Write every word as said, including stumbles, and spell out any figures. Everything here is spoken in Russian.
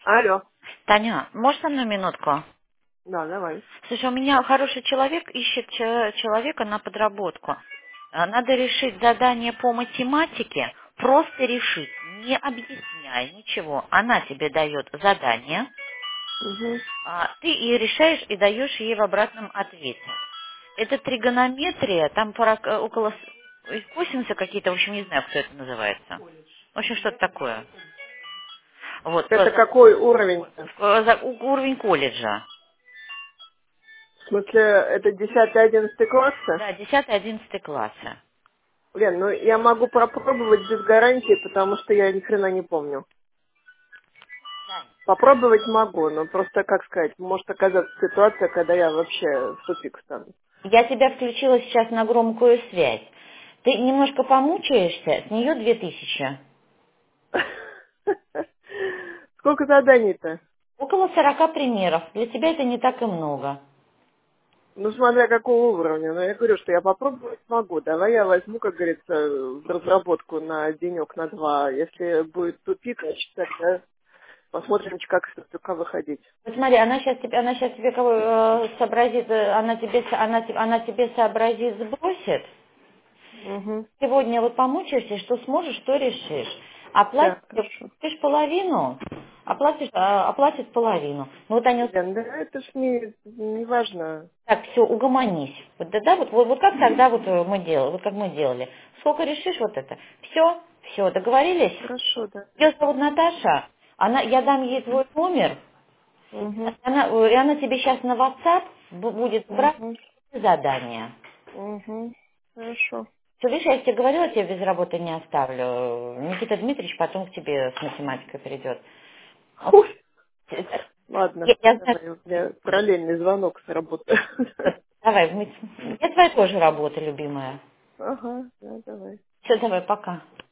Алло. Таня, можешь со мной минутку? Да, давай. Слушай, у меня хороший человек ищет че- человека на подработку. А, Надо решить задание по математике, просто решить, не объясняя ничего. Она тебе дает задание, Угу. а ты и решаешь и даешь ей в обратном ответе. Это тригонометрия, там пора- э, около с- ой, косинуса какие-то, в общем, не знаю, кто это называется. В общем, что-то такое. Вот, Это э, какой уровень? э, за- у- уровень колледжа. В смысле, это десятый, одиннадцатый классы? Да, десятый, одиннадцатый классы. Лен, ну я могу попробовать без гарантии, потому что я ни хрена не помню. Попробовать могу, но просто, как сказать, может оказаться ситуация, когда я вообще в тупик стану. Я тебя включила сейчас на громкую связь. Ты немножко помучаешься, с нее две тысячи. Сколько заданий-то? Около сорока примеров. Для тебя это не так и много. Ну, смотря какого уровня. Но я говорю, что я попробовать могу. Давай я возьму, как говорится, в разработку на денек, на два. Если будет тупик, значит, тогда посмотрим, как из тупика выходить. Вот смотри, она сейчас тебе, она сейчас тебе кого, э, сообразит, э, она тебе, со- она, те- она тебе сообразит, сбросит. Угу. Сегодня вот помучаешься, что сможешь, что решишь. Оплатишь, Да, хорошо. оплатишь половину, оплатишь, а, оплатит половину. Ну вот они Лен, да это ж не, не важно. так, все, угомонись. Вот, да, да, вот, вот, вот как тогда вот э, мы делали, вот как мы делали. Сколько решишь вот это? Все, все, договорились? Хорошо, да. Ее зовут Наташа. Она, я дам ей твой номер, Угу. она, э, и она тебе сейчас на WhatsApp бу- будет брать Угу. задание. Угу. Хорошо. Все, видишь, я тебе говорила, я тебя без работы не оставлю. Никита Дмитриевич потом к тебе с математикой придет. А, Фу. э, Ладно, Я, я знаю, давай, у меня параллельный звонок с работы. вот, давай, мы- я твоя тоже работа, любимая. Ага, да, давай. Все, давай, пока.